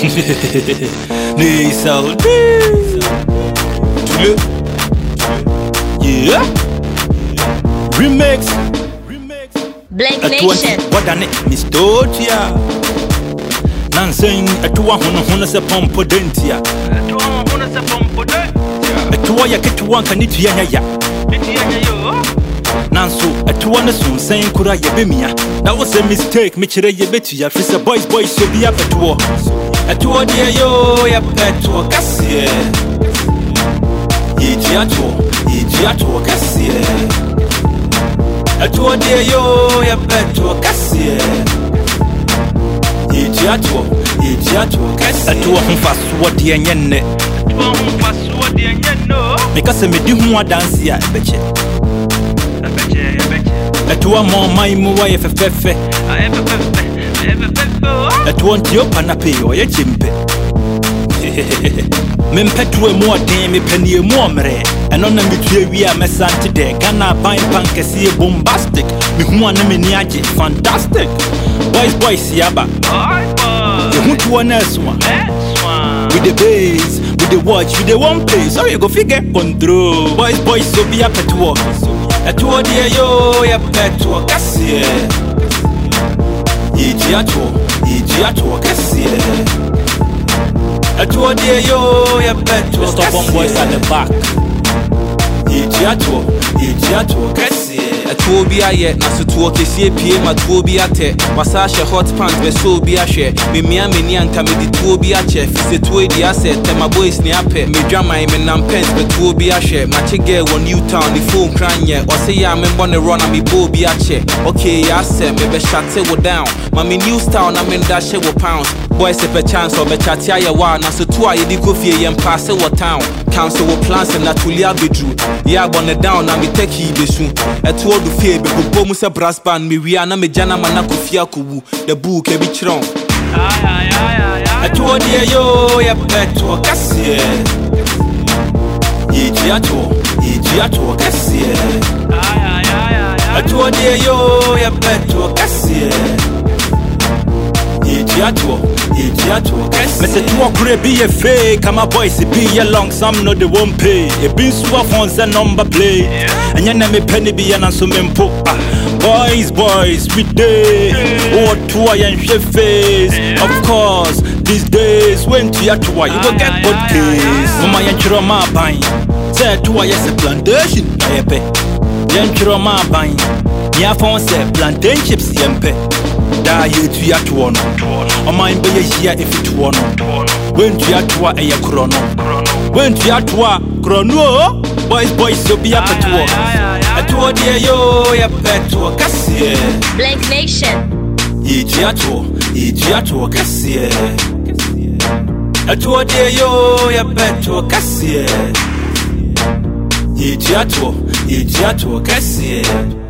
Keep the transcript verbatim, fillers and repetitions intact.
Nisal Yeah Remix Blank Nation What an it Mistotia Nansing Etua Hono Hono se pompo dentia Etua Hono se pompo dentia Etua ya ketu wanka nitu ya ya Nansu Etua ne sun sen kura yebemia That was a mistake Michire yebetu ya Fisa boys boys so be up etua Etua dia yo ya etua kasie Iji atuo Iji atuo kasie Etua dia yo ya etua kasie Iji atuo Iji atuo kasie Etua humfasuwa dia nyenne Etua humfasuwa dia nyenne Mikase medi huwa dansi ya ebeche Ebeche ebeche Etua mo maimu wa yefefefe Ayefefefe Ayefefefe Etua ntiyo panape yo ye chimpe Mempetwe mo den me panie mo mre eno na metue wi a mesante de Ghana ban pankesi bombastic me hu an me ni age fantastic boys boys yaba you hu to one else one with the bass with the watch with the one place so you go figure control boys boys so be up at work at work there yo ya petwo kasie iji atwo iji atwo kasie Etua dia yo ya beto Stubborn boys at the back Iji atuo, iji atuo kasi Etuo bi aye na so tuo kesie pie ma tuo bi ate wasa hye hot pants be so bi ahwe me mia me ni anka me di tuo bi ache fise tuo di ase tema boys ni ape me dwaman me nam pants be tuo bi ahwe ma chege won new town the phone kranye o se ya me mbone run am bo bi ache okay ya se me be shate wo down ma me new style na me dash wo pounds boys se pe chance o be chat aye wa na so tuo aye di kofie yem pass wo town council wo plans na tulia bedru ya bone down na me take yi besu etuo do fie be go mu se brass band me wi ana me jana mana kofia kowu the book e bi chiron ay ay ay ay etuo dia yo ya beto kasie iji atuo iji atuo kasie ay ay ay ay etuo dia yo ya beto kasie iji atuo iji atuo kasie me se tuo kure be a fake my boys be a long some no they won't pay e bin swa phones and number play and ya na me penny be na so mempo boys boys we day what to I and face of course these days when to ya to you go get good case mama yan chiro ma ban say to I yes plantation na be yan chiro ma ban ya phone say plantain chips yempe da ye to ya to no o man be ye if it to no when to ya to e krono when to ya to krono boys boys so be up at work atuo dia yo ya petwo kasie Blank Nation iji atuo iji atuo kasie atuo dia yo ya petwo kasie iji atuo iji atuo kasie